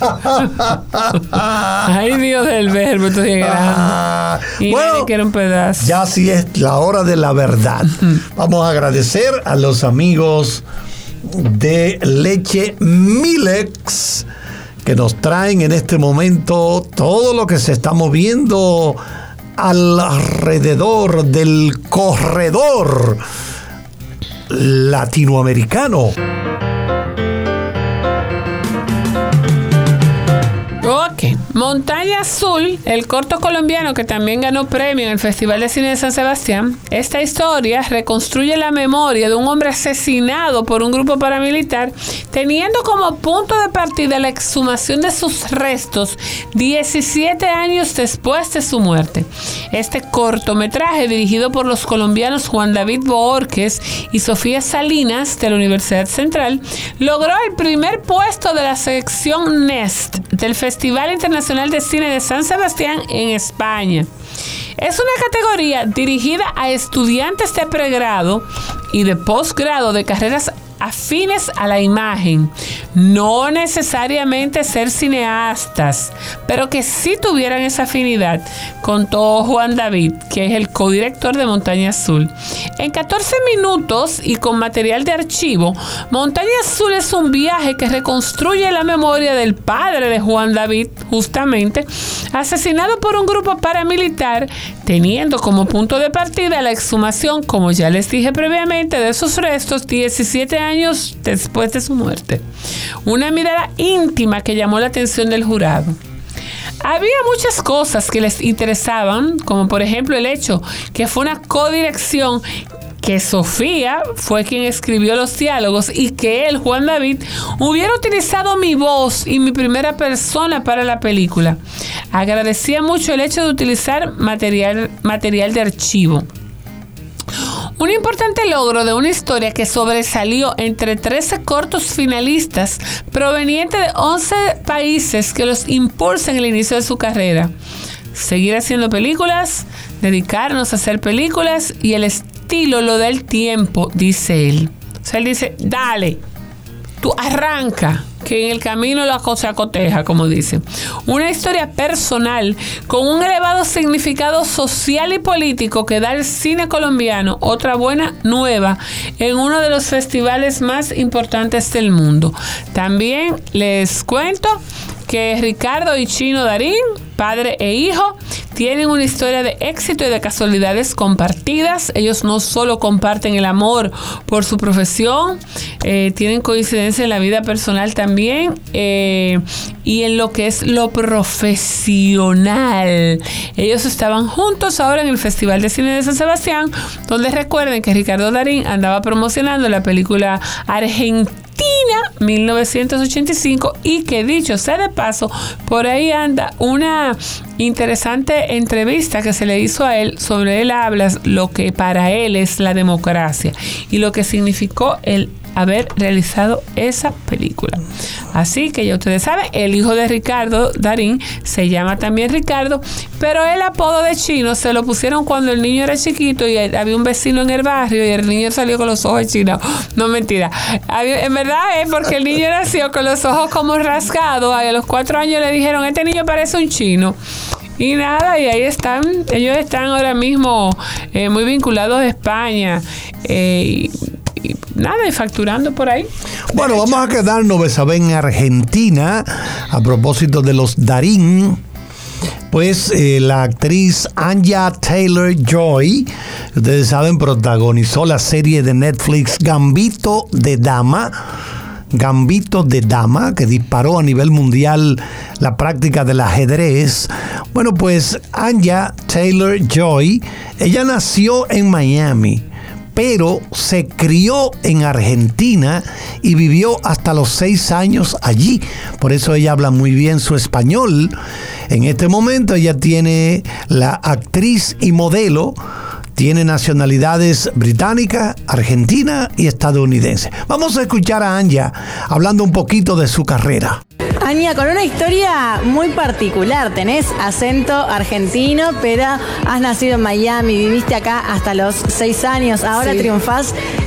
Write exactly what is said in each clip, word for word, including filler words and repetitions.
Ay, Dios del verbo, estoy grande. Y bueno, nadie quiere un pedazo. Ya sí es la hora de la verdad. Vamos a agradecer a los amigos de Leche Milex que nos traen en este momento todo lo que se está moviendo alrededor del corredor latinoamericano. Ok, Montaña Azul, el corto colombiano que también ganó premio en el Festival de Cine de San Sebastián. Esta historia reconstruye la memoria de un hombre asesinado por un grupo paramilitar, teniendo como punto de partida la exhumación de sus restos diecisiete años después de su muerte. Este cortometraje, dirigido por los colombianos Juan David Bohórquez y Sofía Salinas de la Universidad Central, logró el primer puesto de la sección Nest del Festival Internacional de Cine de San Sebastián en España. Es una categoría dirigida a estudiantes de pregrado y de posgrado de carreras afines a la imagen, no necesariamente ser cineastas, pero que sí tuvieran esa afinidad, contó Juan David, que es el codirector de Montaña Azul. En catorce minutos y con material de archivo, Montaña Azul es un viaje que reconstruye la memoria del padre de Juan David, justamente, asesinado por un grupo paramilitar, teniendo como punto de partida la exhumación, como ya les dije previamente, de sus restos diecisiete años después de su muerte. Una mirada íntima que llamó la atención del jurado. Había muchas cosas que les interesaban, como por ejemplo el hecho que fue una codirección, que Sofía fue quien escribió los diálogos y que él, Juan David, hubiera utilizado mi voz y mi primera persona para la película. Agradecía mucho el hecho de utilizar material, material de archivo. Un importante logro de una historia que sobresalió entre trece cortos finalistas provenientes de once países que los impulsan en el inicio de su carrera. Seguir haciendo películas, dedicarnos a hacer películas y el estilo lo da el tiempo, dice él. O sea, él dice, dale, tú arranca, que en el camino la cosa coteja, como dicen. Una historia personal con un elevado significado social y político que da al cine colombiano otra buena nueva en uno de los festivales más importantes del mundo. También les cuento que Ricardo y Chino Darín, padre e hijo, tienen una historia de éxito y de casualidades compartidas. Ellos no solo comparten el amor por su profesión, eh, tienen coincidencia en la vida personal también, eh, y en lo que es lo profesional. Ellos estaban juntos ahora en el Festival de Cine de San Sebastián, donde recuerden que Ricardo Darín andaba promocionando la película Argentina mil novecientos ochenta y cinco, y que dicho sea de paso, por ahí anda una interesante entrevista que se le hizo a él, sobre él habla lo que para él es la democracia y lo que significó el haber realizado esa película. Así que ya ustedes saben, el hijo de Ricardo Darín se llama también Ricardo, pero el apodo de Chino se lo pusieron cuando el niño era chiquito y había un vecino en el barrio y el niño salió con los ojos chinados. No, mentira. Había, en verdad es porque el niño nació con los ojos como rasgados. A los cuatro años le dijeron, este niño parece un chino. Y nada, y ahí están. Ellos están ahora mismo eh, muy vinculados a España. Eh, y, y nada, y facturando por ahí. Bueno, vamos a quedarnos, Besabé, en Argentina, a propósito de los Darín. Pues eh, la actriz Anya Taylor-Joy, ustedes saben, protagonizó la serie de Netflix Gambito de Dama. Gambito de Dama, que disparó a nivel mundial la práctica del ajedrez. Bueno, pues Anya Taylor-Joy, ella nació en Miami, pero se crió en Argentina y vivió hasta los seis años allí. Por eso ella habla muy bien su español. En este momento ella tiene la actriz y modelo, tiene nacionalidades británica, argentina y estadounidense. Vamos a escuchar a Anya hablando un poquito de su carrera. Anya, con una historia muy particular. Tenés acento argentino, pero has nacido en Miami, viviste acá hasta los seis años. Ahora sí. Triunfás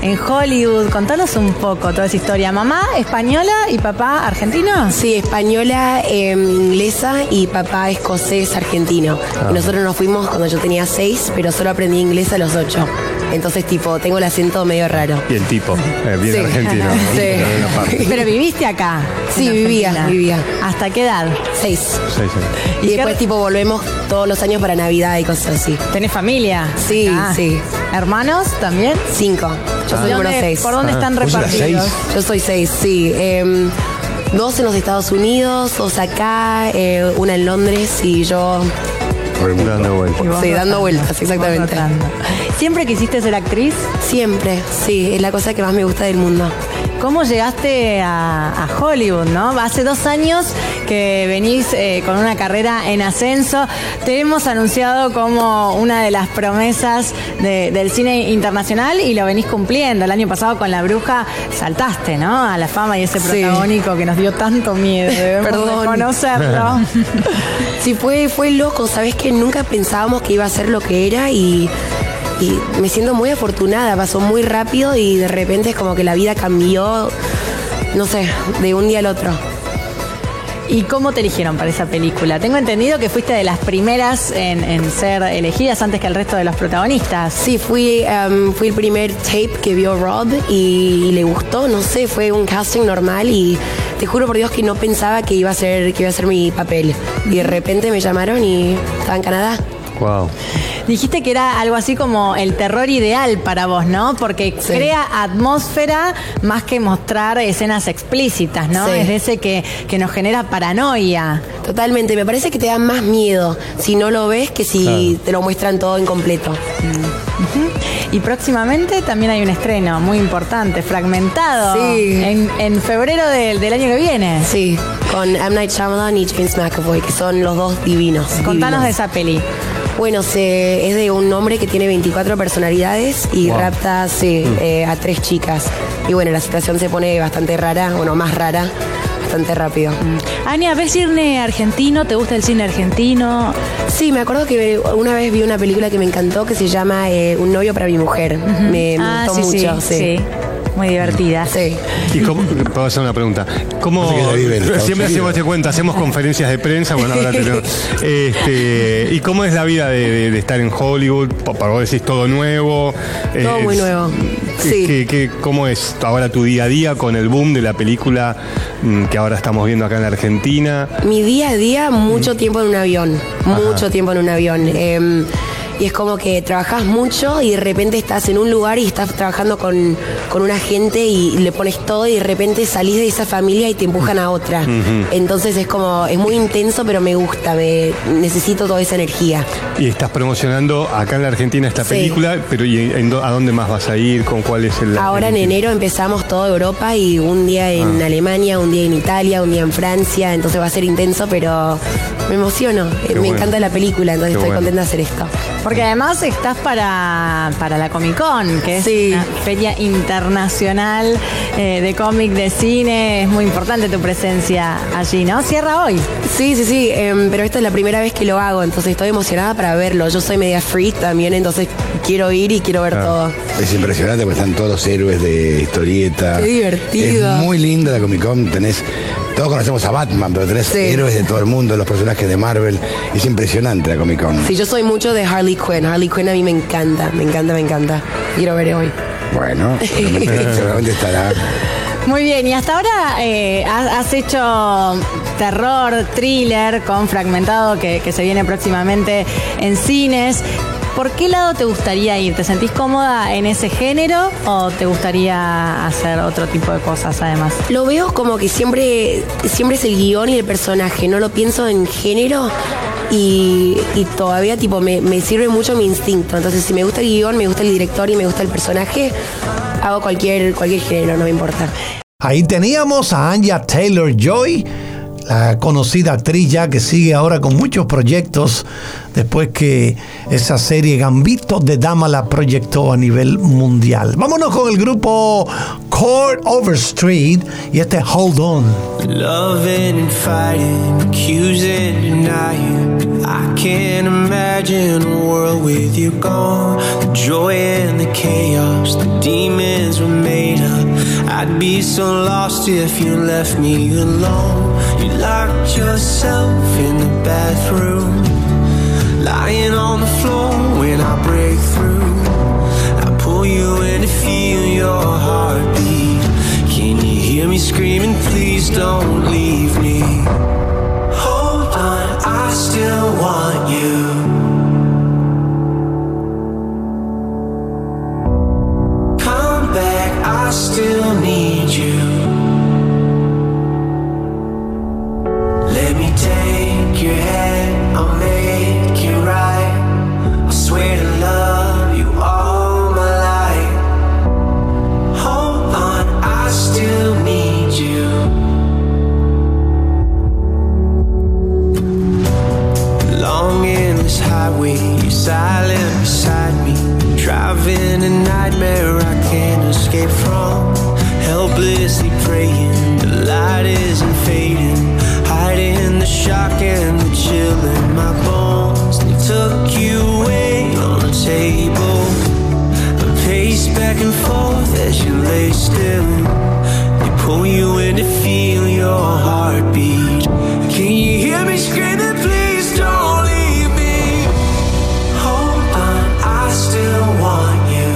en Hollywood. Contanos un poco toda esa historia. ¿Mamá española y papá argentino? Sí, española, eh, inglesa y papá escocés argentino. Ah. Y nosotros nos fuimos cuando yo tenía seis, pero solo aprendí inglés a los ocho. Entonces, tipo, tengo el acento medio raro. Y el tipo, eh, bien sí. argentino. ¿no? Sí. Pero viviste acá. Sí, vivía, vivía. ¿Hasta qué edad? Seis. Seis, seis. Y, y después, tipo, volvemos todos los años para Navidad y cosas así. ¿Tenés familia? Sí, ah. sí. ¿Hermanos también? Cinco. Yo ah. soy número seis. ¿Por dónde ah. están repartidos? Seis? Yo soy seis, sí. Eh, dos en los Estados Unidos, dos acá, eh, una en Londres y yo... Dando vueltas. Sí, dando vueltas, exactamente. ¿Siempre quisiste ser actriz? Siempre, sí, es la cosa que más me gusta del mundo. ¿Cómo llegaste a, a Hollywood, no? Hace dos años que venís eh, con una carrera en ascenso. Te hemos anunciado como una de las promesas de, del cine internacional y lo venís cumpliendo. El año pasado con La Bruja saltaste, ¿no? A la fama y ese protagónico sí. que nos dio tanto miedo. Debemos Perdón. conocerlo. Sí, fue, fue loco. Sabés que nunca pensábamos que iba a ser lo que era y... Y me siento muy afortunada, pasó muy rápido y de repente es como que la vida cambió, no sé, de un día al otro. ¿Y cómo te eligieron para esa película? Tengo entendido que fuiste de las primeras en, en ser elegidas antes que el resto de los protagonistas. Sí, fui, um, fui el primer tape que vio Rob y, y le gustó, no sé, fue un casting normal y te juro por Dios que no pensaba que iba a ser, que iba a ser mi papel. Y de repente me llamaron y estaba en Canadá. Wow. Dijiste que era algo así como el terror ideal para vos, ¿no? Porque sí. crea atmósfera más que mostrar escenas explícitas, ¿no? Sí. Es de ese que, que nos genera paranoia. Totalmente, me parece que te da más miedo si no lo ves que si claro. te lo muestran todo en completo. Mm. Uh-huh. Y próximamente también hay un estreno muy importante, Fragmentado, sí. en, en febrero del, del año que viene. Sí, con M. Night Shyamalan y James McAvoy, que son los dos divinos. Contanos divinos. de esa peli. Bueno, se, es de un hombre que tiene veinticuatro personalidades y wow. rapta sí, mm. eh, a tres chicas. Y bueno, la situación se pone bastante rara, bueno, más rara, bastante rápido. Mm. Ania, ¿ves cine argentino? ¿Te gusta el cine argentino? Sí, me acuerdo que una vez vi una película que me encantó que se llama eh, Un novio para mi mujer. Uh-huh. Me, me ah, gustó sí, mucho. Sí, sí. sí. Muy divertida. Sí. ¿Y cómo? Puedo hacer una pregunta. ¿Cómo? Siempre hacemos este cuento, hacemos conferencias de prensa, bueno, ahora tenemos. Este, ¿y cómo es la vida de, de, de estar en Hollywood? Para vos decís todo nuevo. Todo eh, muy nuevo. Sí. ¿qué, qué, ¿Cómo es ahora tu día a día con el boom de la película que ahora estamos viendo acá en la Argentina? Mi día a día, mucho tiempo en un avión. Ajá. Mucho tiempo en un avión. Eh, Y es como que trabajas mucho y de repente estás en un lugar y estás trabajando con, con una gente y le pones todo y de repente salís de esa familia y te empujan a otra. Uh-huh. Entonces es como, es muy intenso, pero me gusta, me necesito toda esa energía. Y estás promocionando acá en la Argentina esta sí. película, pero ¿y en, a dónde más vas a ir? ¿Con cuál es el...? Ahora el... en enero empezamos toda Europa y un día en ah. Alemania, un día en Italia, un día en Francia, entonces va a ser intenso, pero me emociono. Qué me bueno. encanta la película, entonces Qué estoy bueno. contenta de hacer esto. Porque además estás para, para la Comic Con, que es sí. una feria internacional eh, de cómic, de cine. Es muy importante tu presencia allí, ¿no? Cierra hoy. Sí, sí, sí, eh, pero esta es la primera vez que lo hago, entonces estoy emocionada para verlo. Yo soy media freak también, entonces quiero ir y quiero ver ah. todo. Es impresionante porque están todos los héroes de historieta. Qué divertido. Es muy linda la Comic Con, tenés... Todos conocemos a Batman, pero tenés sí. héroes de todo el mundo, los personajes de Marvel. Es impresionante la Comic Con. Sí, yo soy mucho de Harley Quinn. Harley Quinn a mí me encanta, me encanta, me encanta. Quiero ver hoy. Bueno, seguramente, seguramente estará. Muy bien, y hasta ahora eh, has hecho terror, thriller con Fragmentado, que, que se viene próximamente en cines. ¿Por qué lado te gustaría ir? ¿Te sentís cómoda en ese género o te gustaría hacer otro tipo de cosas además? Lo veo como que siempre, siempre es el guión y el personaje, no lo pienso en género y, y todavía tipo me, me sirve mucho mi instinto. Entonces si me gusta el guión, me gusta el director y me gusta el personaje, hago cualquier, cualquier género, no me importa. Ahí teníamos a Anya Taylor-Joy, la conocida actriz ya que sigue ahora con muchos proyectos después que esa serie Gambito de Dama la proyectó a nivel mundial. Vámonos con el grupo Chord Overstreet y este Hold On. Loving and fighting, accusing, denying, I I can't imagine a world with you gone. The joy and the chaos, the demons were made up. I'd be so lost if you left me alone. You locked yourself in the bathroom, lying on the floor when I break through. I pull you in to feel your heartbeat. Can you hear me screaming, please don't leave me? Hold on, I still want you. Come back, I still need you. Let me take your hand, I'll make it right. I swear to love you all my life. Hold on, I still need you. Long endless highway, you're silent beside me. Driving a nightmare I can't escape from. Helplessly praying, the light isn't fading. Hiding the shock and the chill in my bones. They took you away on the table. I pace back and forth as you lay still. They pull you in to feel your heartbeat. Can you hear me screaming, please don't leave me? Hold on, I still want you.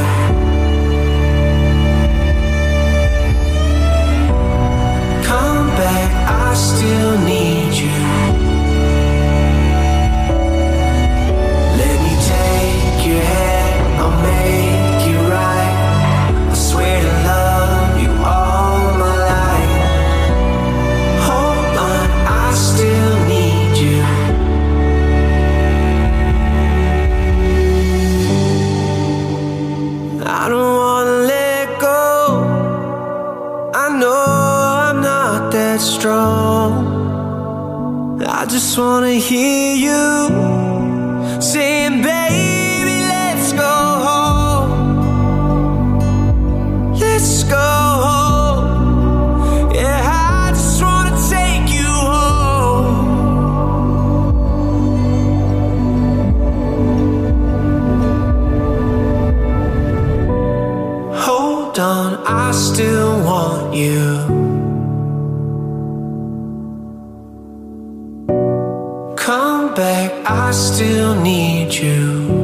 Come back, I still need you. Let me take your hand, I'll make it right. I swear to love you all my life. Hold on, I still need you. I don't wanna let go. I know I'm not that strong. I just wanna hear you saying, baby, let's go home. Let's go home. Yeah, I just wanna take you home. Hold on, I still want you. Come back, I still need you.